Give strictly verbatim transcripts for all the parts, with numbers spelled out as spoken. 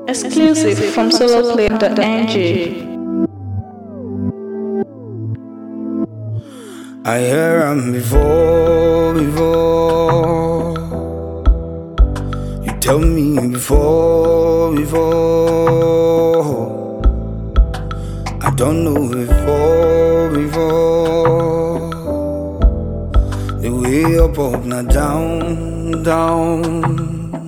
Exclusive from solo play dot n g. I hear him before, before. You tell me before, before. I don't know before, before. The way up, up, now down, down.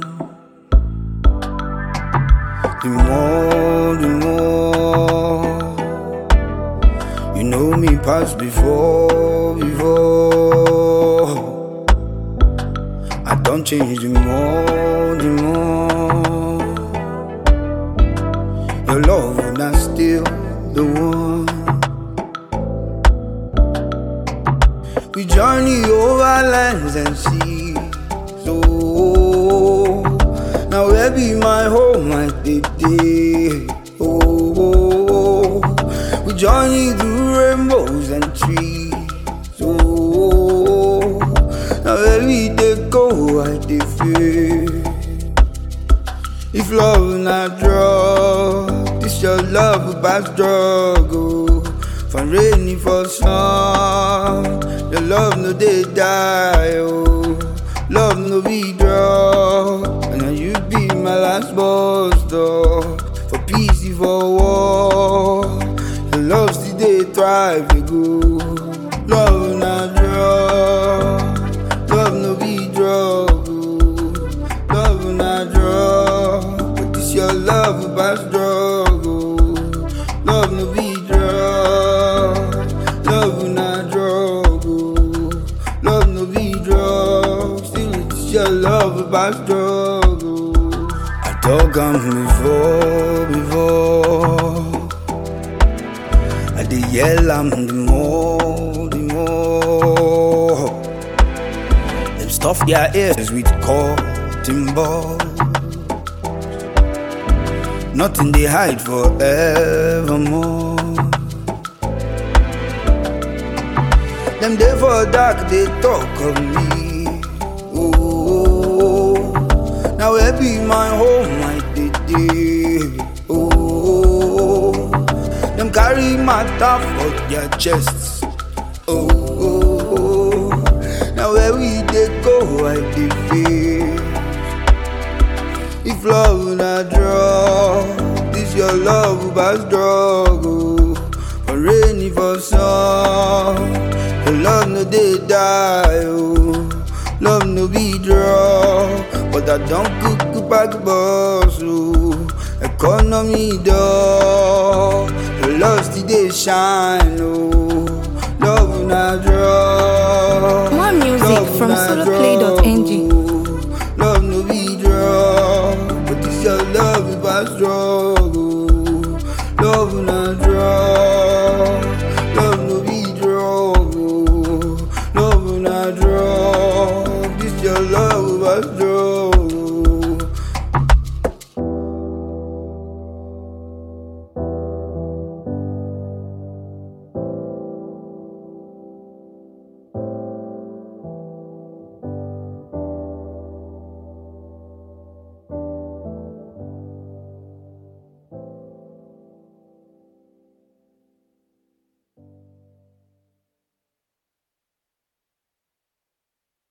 The more, the more. You know me past before, before. I don't change the more, the more. Your love will not still the one. We journey over lands and seas. So now where be my home, my day, oh, we journey through rainbows and trees. Oh, now every day go, I dey feel. If love not drug, this your love about struggle. For rainy for sun, your love no dey die. Oh, love no be drug, and now you be my last bus stop. For peace, for war, your love still dey thrive. You go, love not drug, love no be drug. Oh, love not drug, but this your love about struggle. Love no be drug, love not drug. Oh, love no be drug, still it's your love about struggle. I dug on before, before. I dey yell am the more, the more. Them stuff their ears with cotton balls. Nothing they hide forevermore. Them day for dark, they talk of me. Oh, now where be my home, my day, day. Oh, them carry my top for their chests. Oh, oh, now where we they go, I dey feel. If love not draw, this your love about struggle. For rainy for sun, your love no dey die. Oh, love no be draw, but I don't cook back boss. Oh, economy door, your love still dey shine. Oh, love not draw. More music from solo play dot n g. Love no be draw, but this your love about struggle. Love not draw, love no be draw. Love not draw, this your love about struggle.